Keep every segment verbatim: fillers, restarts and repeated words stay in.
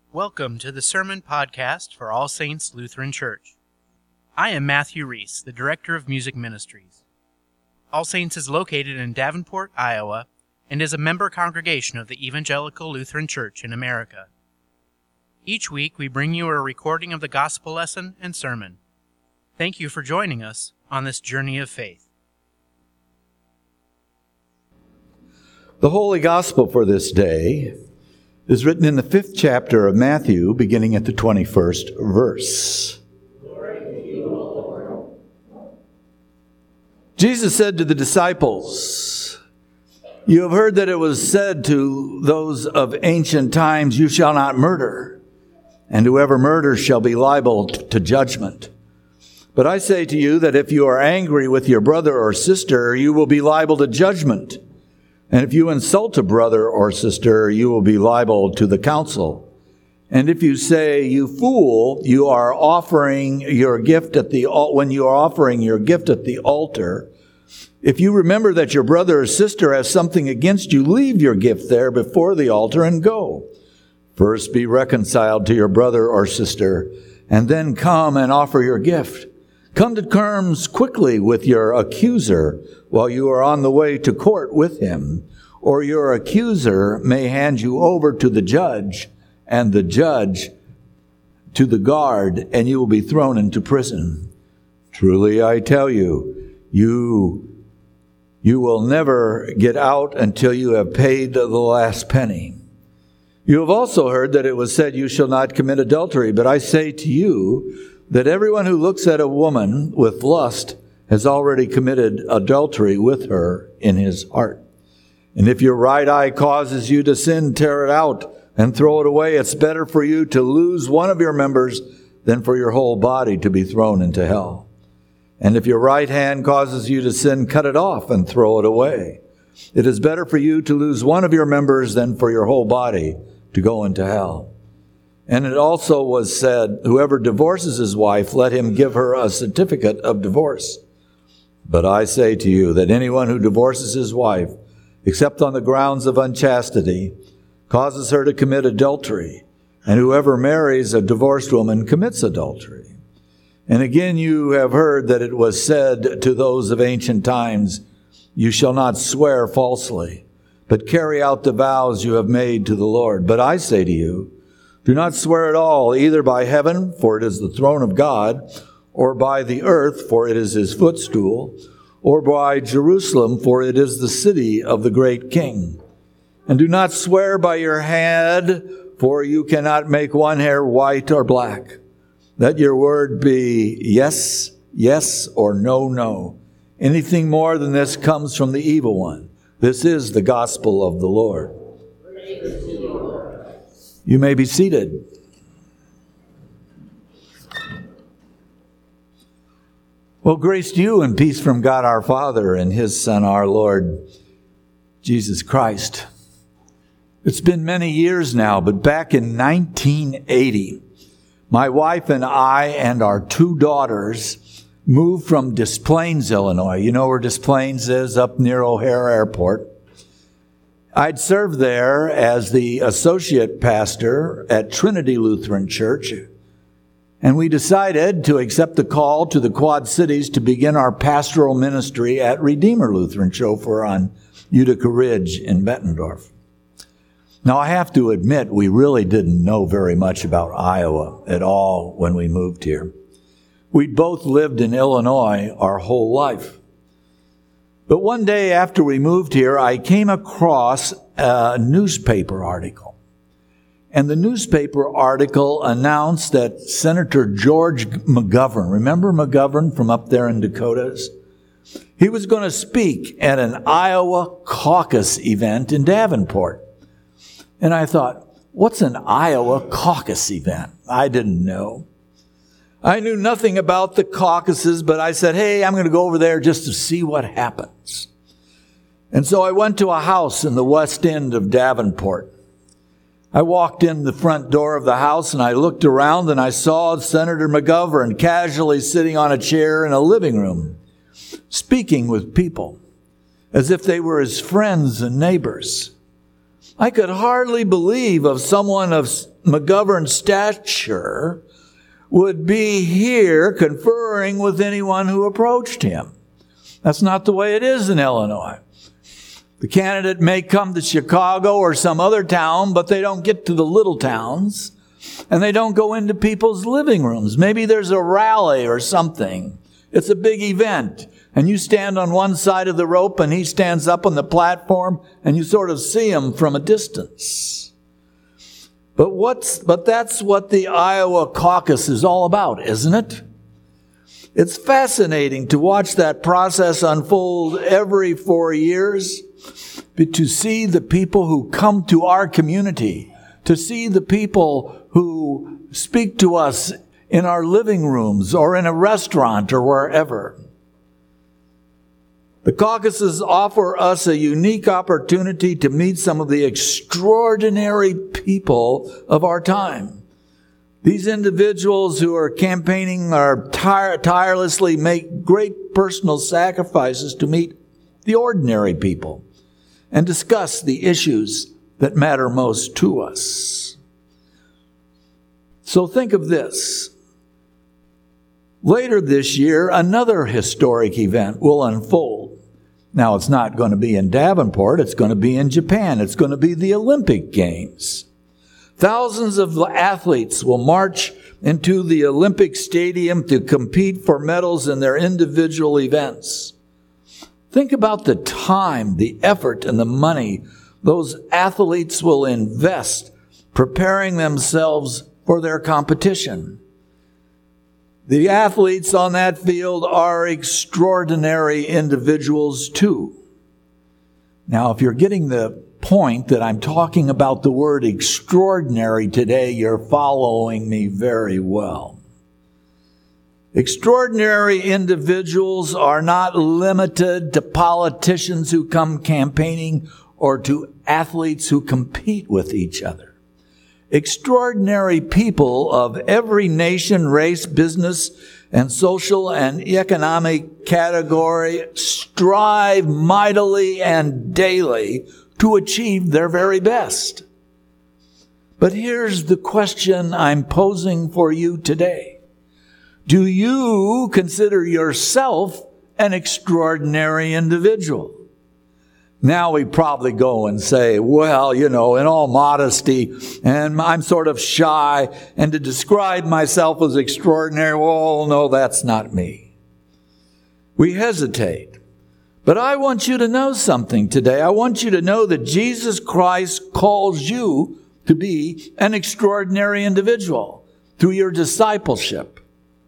Welcome to the Sermon Podcast for All Saints Lutheran Church. I am Matthew Reese, the Director of Music Ministries. All Saints is located in Davenport, Iowa, and is a member congregation of the Evangelical Lutheran Church in America. Each week we bring you a recording of the gospel lesson and sermon. Thank you for joining us on this journey of faith. The Holy Gospel for this day is written in the fifth chapter of Matthew, beginning at the twenty-first verse. Glory to you, O Lord. Jesus said to the disciples, "You have heard that it was said to those of ancient times, 'You shall not murder, and whoever murders shall be liable to judgment.' But I say to you that if you are angry with your brother or sister, you will be liable to judgment. And if you insult a brother or sister, you will be liable to the council. And if you say, 'You fool,' you are offering your gift at the when you are offering your gift at the altar. If you remember that your brother or sister has something against you, leave your gift there before the altar and go. First be reconciled to your brother or sister, and then come and offer your gift. Come to terms quickly with your accuser while you are on the way to court with him, or your accuser may hand you over to the judge, and the judge to the guard, and you will be thrown into prison. Truly I tell you, you, you will never get out until you have paid the last penny. You have also heard that it was said, 'You shall not commit adultery,' but I say to you that everyone who looks at a woman with lust has already committed adultery with her in his heart. And if your right eye causes you to sin, tear it out and throw it away. It's better for you to lose one of your members than for your whole body to be thrown into hell. And if your right hand causes you to sin, cut it off and throw it away. It is better for you to lose one of your members than for your whole body to go into hell. And it also was said, 'Whoever divorces his wife, let him give her a certificate of divorce.' But I say to you that anyone who divorces his wife, except on the grounds of unchastity, causes her to commit adultery. And whoever marries a divorced woman commits adultery. And again you have heard that it was said to those of ancient times, 'You shall not swear falsely, but carry out the vows you have made to the Lord.' But I say to you, do not swear at all, either by heaven, for it is the throne of God, or by the earth, for it is his footstool, or by Jerusalem, for it is the city of the great King. And do not swear by your head, for you cannot make one hair white or black. Let your word be yes, yes, or no, no. Anything more than this comes from the evil one. This is the gospel of the Lord." Praise to you, Lord. You may be seated. Well, grace to you and peace from God our Father and his Son, our Lord, Jesus Christ. It's been many years now, but back in nineteen eighty, my wife and I and our two daughters moved from Des Plaines, Illinois. You know where Des Plaines is, up near O'Hare Airport. I'd served there as the associate pastor at Trinity Lutheran Church, and we decided to accept the call to the Quad Cities to begin our pastoral ministry at Redeemer Lutheran Church on Utica Ridge in Bettendorf. Now, I have to admit, we really didn't know very much about Iowa at all when we moved here. We'd both lived in Illinois our whole life. But one day after we moved here, I came across a newspaper article. And the newspaper article announced that Senator George McGovern, remember McGovern from up there in Dakotas? He was going to speak at an Iowa caucus event in Davenport. And I thought, what's an Iowa caucus event? I didn't know. I knew nothing about the caucuses, but I said, hey, I'm going to go over there just to see what happens. And so I went to a house in the west end of Davenport. I walked in the front door of the house and I looked around and I saw Senator McGovern casually sitting on a chair in a living room, speaking with people as if they were his friends and neighbors. I could hardly believe of someone of McGovern's stature would be here conferring with anyone who approached him. That's not the way it is in Illinois. The candidate may come to Chicago or some other town, but they don't get to the little towns, and they don't go into people's living rooms. Maybe there's a rally or something. It's a big event, and you stand on one side of the rope, and he stands up on the platform, and you sort of see him from a distance. But what's, but that's what the Iowa caucus is all about, isn't it? It's fascinating to watch that process unfold every four years, but to see the people who come to our community, to see the people who speak to us in our living rooms or in a restaurant or wherever. The caucuses offer us a unique opportunity to meet some of the extraordinary people of our time. These individuals who are campaigning are tire- tirelessly make great personal sacrifices to meet the ordinary people and discuss the issues that matter most to us. So think of this. Later this year, another historic event will unfold. Now, it's not going to be in Davenport. It's going to be in Japan. It's going to be the Olympic Games. Thousands of athletes will march into the Olympic Stadium to compete for medals in their individual events. Think about the time, the effort, and the money those athletes will invest preparing themselves for their competition. The athletes on that field are extraordinary individuals too. Now, if you're getting the point that I'm talking about the word extraordinary today, you're following me very well. Extraordinary individuals are not limited to politicians who come campaigning or to athletes who compete with each other. Extraordinary people of every nation, race, business, and social and economic category strive mightily and daily to achieve their very best. But here's the question I'm posing for you today. Do you consider yourself an extraordinary individual? Now we probably go and say, well, you know, in all modesty, and I'm sort of shy, and to describe myself as extraordinary, well, no, that's not me. We hesitate. But I want you to know something today. I want you to know that Jesus Christ calls you to be an extraordinary individual through your discipleship.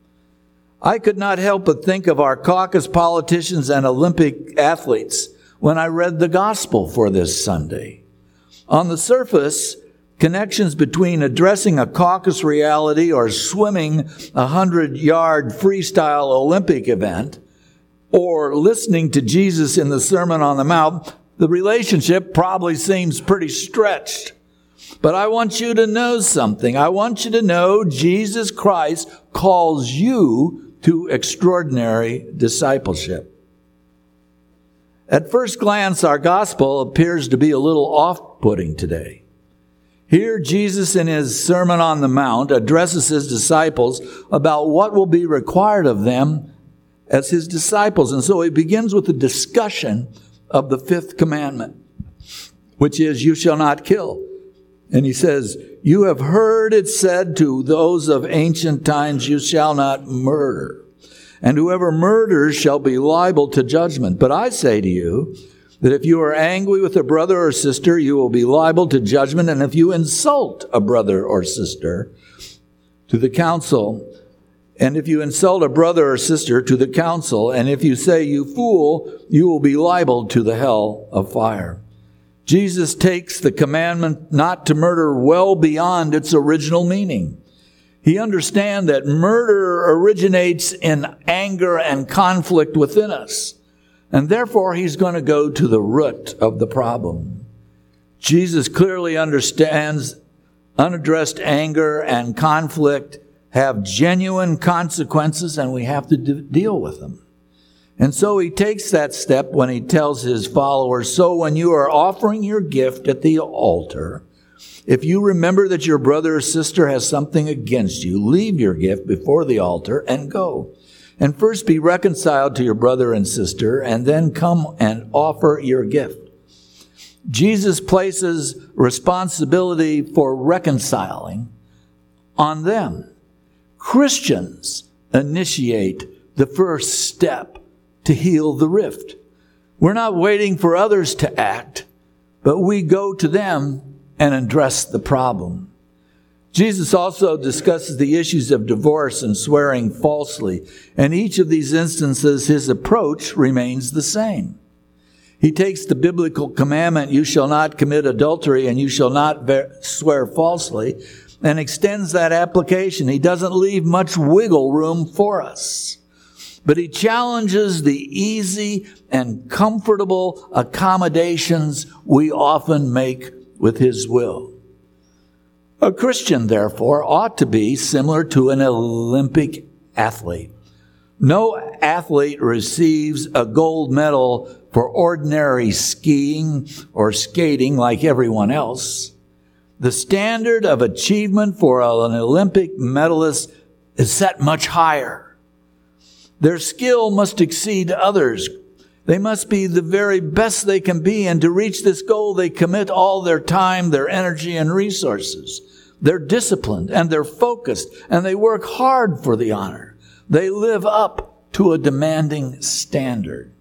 I could not help but think of our caucus politicians and Olympic athletes when I read the gospel for this Sunday. On the surface, connections between addressing a caucus reality or swimming a hundred-yard freestyle Olympic event or listening to Jesus in the Sermon on the Mount, the relationship probably seems pretty stretched. But I want you to know something. I want you to know Jesus Christ calls you to extraordinary discipleship. At first glance, our gospel appears to be a little off-putting today. Here, Jesus in his Sermon on the Mount addresses his disciples about what will be required of them as his disciples. And so he begins with a discussion of the fifth commandment, which is, you shall not kill. And he says, you have heard it said to those of ancient times, you shall not murder. And whoever murders shall be liable to judgment. But I say to you that if you are angry with a brother or sister, you will be liable to judgment. And if you insult a brother or sister to the council, and if you insult a brother or sister to the council, and if you say, you fool, you will be liable to the hell of fire. Jesus takes the commandment not to murder well beyond its original meaning. He understands that murder originates in anger and conflict within us. And therefore, he's going to go to the root of the problem. Jesus clearly understands unaddressed anger and conflict have genuine consequences, and we have to d- deal with them. And so he takes that step when he tells his followers, so when you are offering your gift at the altar, if you remember that your brother or sister has something against you, leave your gift before the altar and go. And first be reconciled to your brother and sister, and then come and offer your gift. Jesus places responsibility for reconciling on them. Christians initiate the first step to heal the rift. We're not waiting for others to act, but we go to them and address the problem. Jesus also discusses the issues of divorce and swearing falsely. In each of these instances, his approach remains the same. He takes the biblical commandment, you shall not commit adultery and you shall not swear falsely, and extends that application. He doesn't leave much wiggle room for us. But he challenges the easy and comfortable accommodations we often make with his will. A Christian, therefore, ought to be similar to an Olympic athlete. No athlete receives a gold medal for ordinary skiing or skating like everyone else. The standard of achievement for an Olympic medalist is set much higher. Their skill must exceed others. They must be the very best they can be, and to reach this goal, they commit all their time, their energy, and resources. They're disciplined, and they're focused, and they work hard for the honor. They live up to a demanding standard.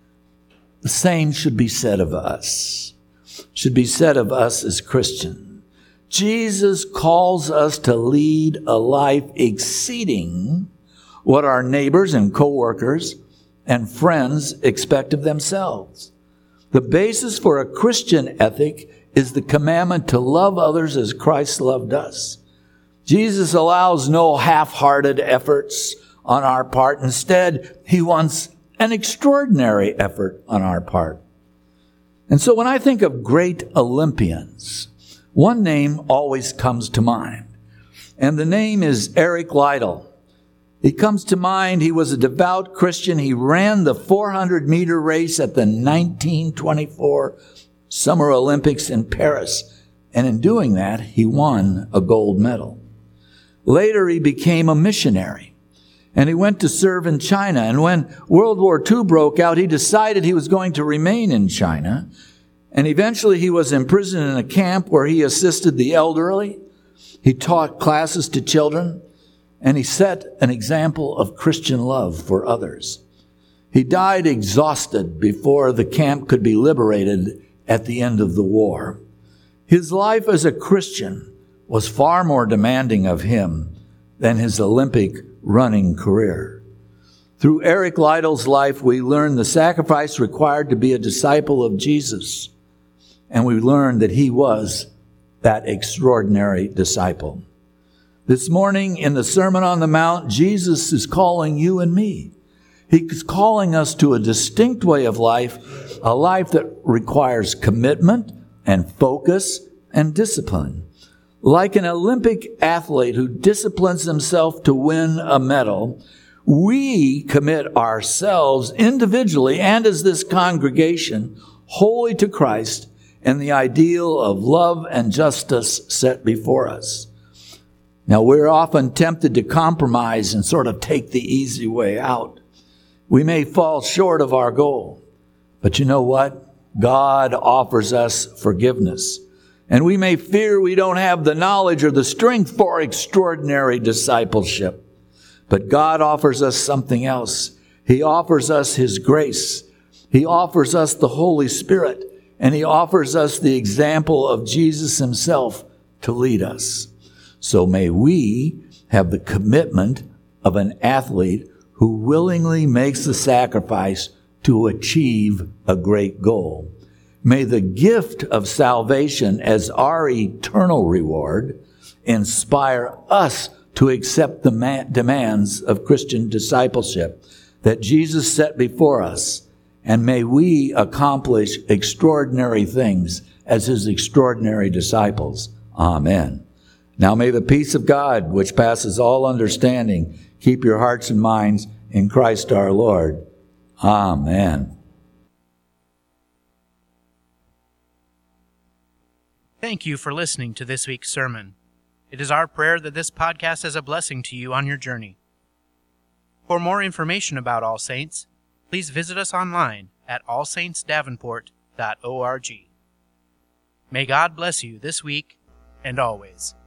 The same should be said of us, should be said of us as Christians. Jesus calls us to lead a life exceeding what our neighbors and co-workers and friends expect of themselves. The basis for a Christian ethic is the commandment to love others as Christ loved us. Jesus allows no half-hearted efforts on our part. Instead, he wants an extraordinary effort on our part. And so when I think of great Olympians, one name always comes to mind, and the name is Eric Liddell. He comes to mind, he was a devout Christian. He ran the four hundred meter race at the nineteen twenty-four Summer Olympics in Paris. And in doing that, he won a gold medal. Later, he became a missionary. And he went to serve in China. And when World War Two broke out, he decided he was going to remain in China. And eventually, he was imprisoned in a camp where he assisted the elderly. He taught classes to children. And he set an example of Christian love for others. He died exhausted before the camp could be liberated at the end of the war. His life as a Christian was far more demanding of him than his Olympic running career. Through Eric Liddell's life, we learn the sacrifice required to be a disciple of Jesus. And we learn that he was that extraordinary disciple. This morning in the Sermon on the Mount, Jesus is calling you and me. He's calling us to a distinct way of life, a life that requires commitment and focus and discipline. Like an Olympic athlete who disciplines himself to win a medal, we commit ourselves individually and as this congregation wholly to Christ and the ideal of love and justice set before us. Now, we're often tempted to compromise and sort of take the easy way out. We may fall short of our goal, but you know what? God offers us forgiveness. And we may fear we don't have the knowledge or the strength for extraordinary discipleship. But God offers us something else. He offers us His grace. He offers us the Holy Spirit. And He offers us the example of Jesus Himself to lead us. So may we have the commitment of an athlete who willingly makes the sacrifice to achieve a great goal. May the gift of salvation as our eternal reward inspire us to accept the ma- demands of Christian discipleship that Jesus set before us. And may we accomplish extraordinary things as His extraordinary disciples. Amen. Now may the peace of God, which passes all understanding, keep your hearts and minds in Christ our Lord. Amen. Thank you for listening to this week's sermon. It is our prayer that this podcast is a blessing to you on your journey. For more information about All Saints, please visit us online at all saints davenport dot org. May God bless you this week and always.